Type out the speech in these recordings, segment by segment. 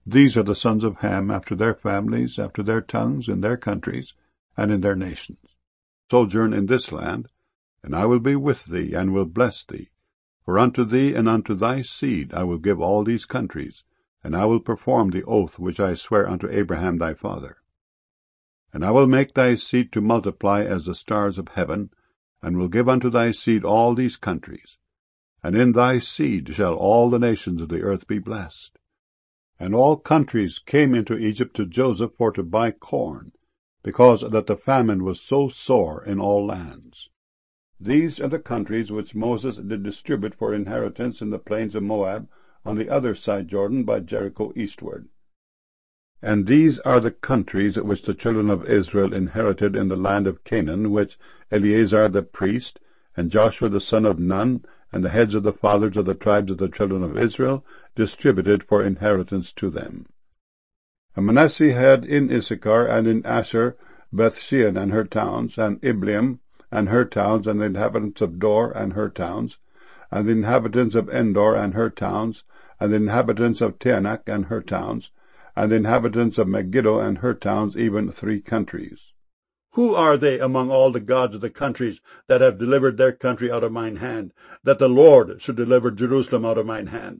These are the sons of Ham after their families, after their tongues, in their countries, and in their nations. Sojourn in this land, and I will be with thee, and will bless thee. For unto thee and unto thy seed I will give all these countries, and I will perform the oath which I swear unto Abraham thy father. And I will make thy seed to multiply as the stars of heaven, and will give unto thy seed all these countries. And in thy seed shall all the nations of the earth be blessed. And all countries came into Egypt to Joseph for to buy corn, because that the famine was so sore in all lands. These are the countries which Moses did distribute for inheritance in the plains of Moab, on the other side Jordan, by Jericho eastward. And these are the countries which the children of Israel inherited in the land of Canaan, which Eleazar the priest, and Joshua the son of Nun, and the heads of the fathers of the tribes of the children of Israel, distributed for inheritance to them. And Manasseh had in Issachar and in Asher Bethshean and her towns, and Ibleam and her towns, and the inhabitants of Dor and her towns, and the inhabitants of Endor and her towns, and the inhabitants of Taanach and her towns, and the inhabitants of Megiddo and her towns, even 3 countries. Who are they among all the gods of the countries that have delivered their country out of mine hand, that the Lord should deliver Jerusalem out of mine hand?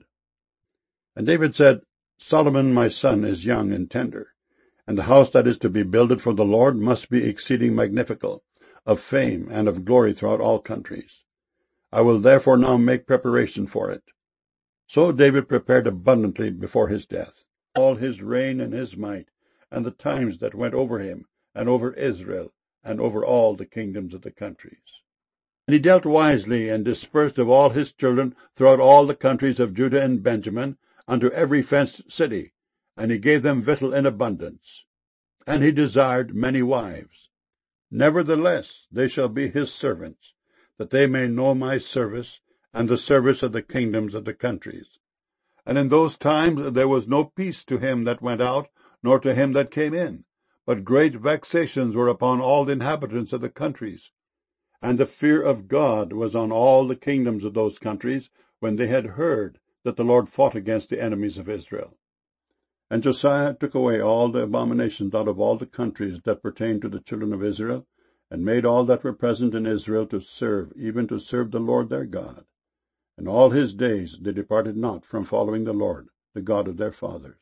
And David said, Solomon my son is young and tender, and the house that is to be builded for the Lord must be exceeding magnifical, of fame and of glory throughout all countries. I will therefore now make preparation for it. So David prepared abundantly before his death, all his reign and his might, and the times that went over him, and over Israel, and over all the kingdoms of the countries. And he dealt wisely, and dispersed of all his children throughout all the countries of Judah and Benjamin, unto every fenced city, and he gave them victual in abundance. And he desired many wives. Nevertheless they shall be his servants, that they may know my service, and the service of the kingdoms of the countries. And in those times there was no peace to him that went out, nor to him that came in, but great vexations were upon all the inhabitants of the countries. And the fear of God was on all the kingdoms of those countries, when they had heard that the Lord fought against the enemies of Israel. And Josiah took away all the abominations out of all the countries that pertained to the children of Israel, and made all that were present in Israel to serve, even to serve the Lord their God. And all his days they departed not from following the Lord, the God of their fathers.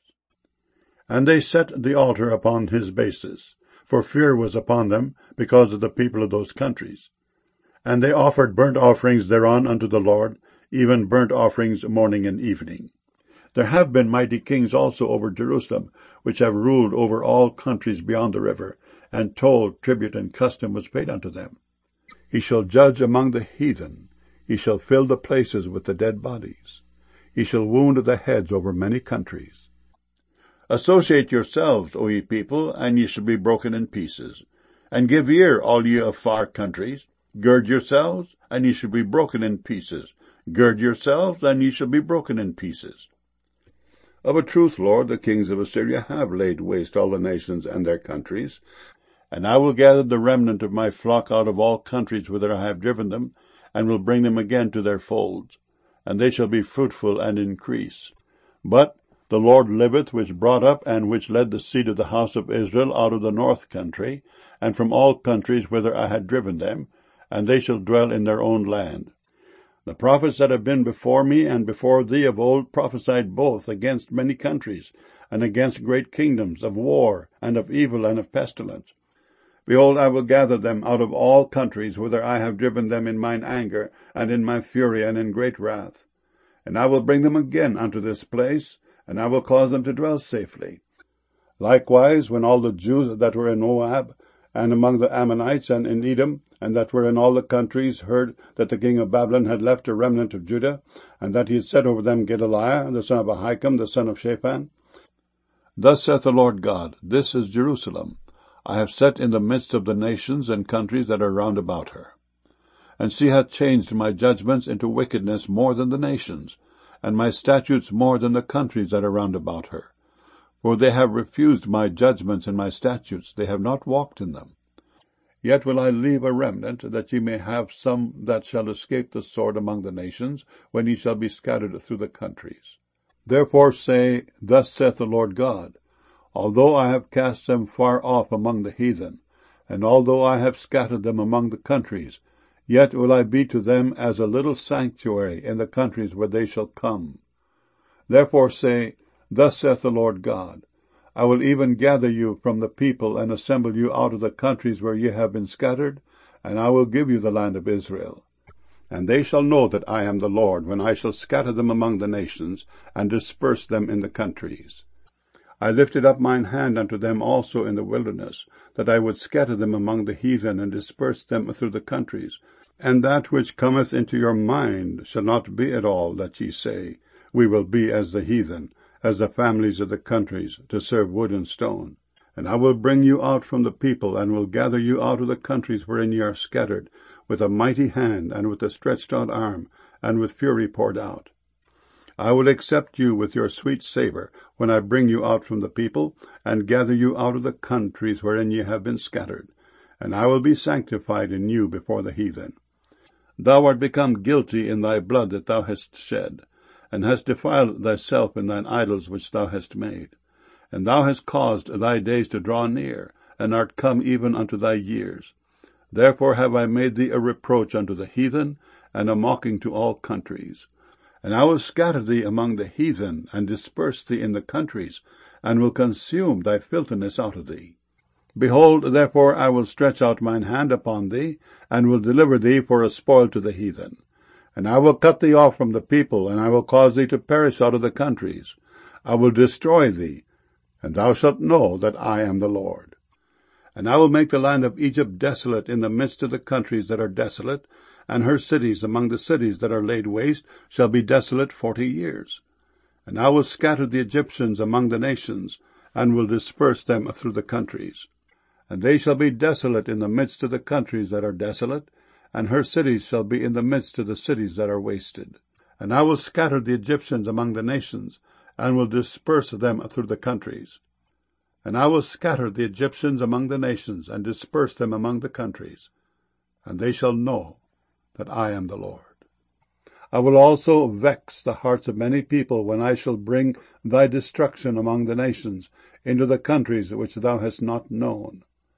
And they set the altar upon his bases, for fear was upon them, because of the people of those countries. And they offered burnt offerings thereon unto the Lord, even burnt offerings morning and evening. There have been mighty kings also over Jerusalem, which have ruled over all countries beyond the river, and toll, tribute, and custom was paid unto them. He shall judge among the heathen. He shall fill the places with the dead bodies. He shall wound the heads over many countries. Associate yourselves, O ye people, and ye shall be broken in pieces. And give ear, all ye of far countries. Gird yourselves, and ye shall be broken in pieces. Gird yourselves, and ye shall be broken in pieces. Of a truth, Lord, the kings of Assyria have laid waste all the nations and their countries. And I will gather the remnant of my flock out of all countries whither I have driven them, and will bring them again to their folds. And they shall be fruitful and increase. But the Lord liveth, which brought up and which led the seed of the house of Israel out of the north country, and from all countries whither I had driven them, and they shall dwell in their own land. The prophets that have been before me and before thee of old prophesied both against many countries, and against great kingdoms, of war, and of evil, and of pestilence. Behold, I will gather them out of all countries whither I have driven them in mine anger, and in my fury, and in great wrath. And I will bring them again unto this place, and I will cause them to dwell safely. Likewise, when all the Jews that were in Moab, and among the Ammonites, and in Edom, and that were in all the countries, heard that the king of Babylon had left a remnant of Judah, and that he had set over them Gedaliah, the son of Ahikam, the son of Shaphan. Thus saith the Lord God, This is Jerusalem. I have set in the midst of the nations and countries that are round about her. And she hath changed my judgments into wickedness more than the nations, and my statutes more than the countries that are round about her. For they have refused my judgments and my statutes, they have not walked in them. Yet will I leave a remnant, that ye may have some that shall escape the sword among the nations, when ye shall be scattered through the countries. Therefore say, Thus saith the Lord God, although I have cast them far off among the heathen, and although I have scattered them among the countries, yet will I be to them as a little sanctuary in the countries where they shall come. Therefore say, Thus saith the Lord God, I will even gather you from the people, and assemble you out of the countries where ye have been scattered, and I will give you the land of Israel. And they shall know that I am the Lord, when I shall scatter them among the nations, and disperse them in the countries. I lifted up mine hand unto them also in the wilderness, that I would scatter them among the heathen, and disperse them through the countries. And that which cometh into your mind shall not be at all that ye say, We will be as the heathen, as the families of the countries, to serve wood and stone. And I will bring you out from the people, and will gather you out of the countries wherein ye are scattered, with a mighty hand, and with a stretched out arm, and with fury poured out. I will accept you with your sweet savour, when I bring you out from the people, and gather you out of the countries wherein ye have been scattered. And I will be sanctified in you before the heathen. Thou art become guilty in thy blood that thou hast shed, and hast defiled thyself in thine idols which thou hast made. And thou hast caused thy days to draw near, and art come even unto thy years. Therefore have I made thee a reproach unto the heathen, and a mocking to all countries. And I will scatter thee among the heathen, and disperse thee in the countries, and will consume thy filthiness out of thee. Behold, therefore I will stretch out mine hand upon thee, and will deliver thee for a spoil to the heathen. And I will cut thee off from the people, and I will cause thee to perish out of the countries. I will destroy thee, and thou shalt know that I am the Lord. And I will make the land of Egypt desolate in the midst of the countries that are desolate, and her cities among the cities that are laid waste shall be desolate 40 years. And I will scatter the Egyptians among the nations, and will disperse them through the countries. And they shall be desolate in the midst of the countries that are desolate, and her cities shall be in the midst of the cities that are wasted. And I will scatter the Egyptians among the nations, and will disperse them through the countries. And I will scatter the Egyptians among the nations, and disperse them among the countries. And they shall know that I am the Lord. I will also vex the hearts of many people, when I shall bring thy destruction among the nations into the countries which thou hast not known.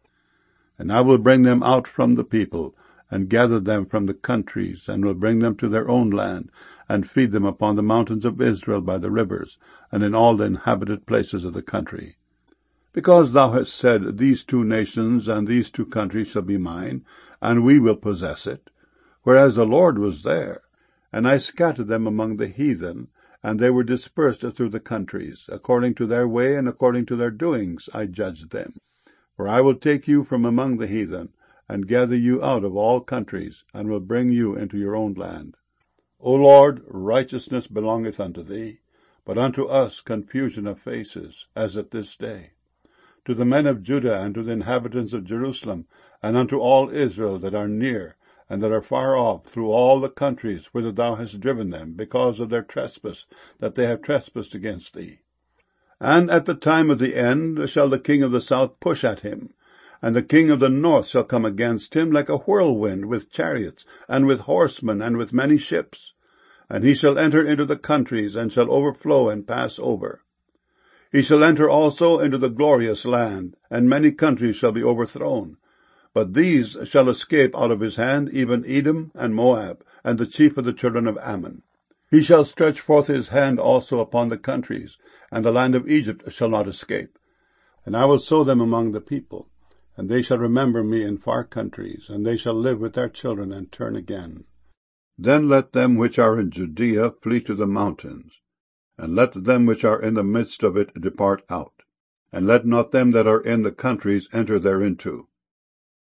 And I will bring them out from the people, and gather them from the countries, and will bring them to their own land, and feed them upon the mountains of Israel by the rivers, and in all the inhabited places of the country. Because thou hast said, These 2 nations and these 2 countries shall be mine, and we will possess it, whereas the Lord was there. And I scattered them among the heathen, and they were dispersed through the countries. According to their way and according to their doings I judged them. For I will take you from among the heathen, and gather you out of all countries, and will bring you into your own land. O Lord, righteousness belongeth unto thee, but unto us confusion of faces, as at this day. To the men of Judah, and to the inhabitants of Jerusalem, and unto all Israel that are near, and that are far off, through all the countries whither thou hast driven them, because of their trespass, that they have trespassed against thee. And at the time of the end shall the king of the south push at him, and the king of the north shall come against him like a whirlwind, with chariots, and with horsemen, and with many ships. And he shall enter into the countries, and shall overflow and pass over. He shall enter also into the glorious land, and many countries shall be overthrown. But these shall escape out of his hand, even Edom and Moab, and the chief of the children of Ammon. He shall stretch forth his hand also upon the countries, and the land of Egypt shall not escape. And I will sow them among the people, and they shall remember me in far countries, and they shall live with their children and turn again. Then let them which are in Judea flee to the mountains, and let them which are in the midst of it depart out, and let not them that are in the countries enter thereinto.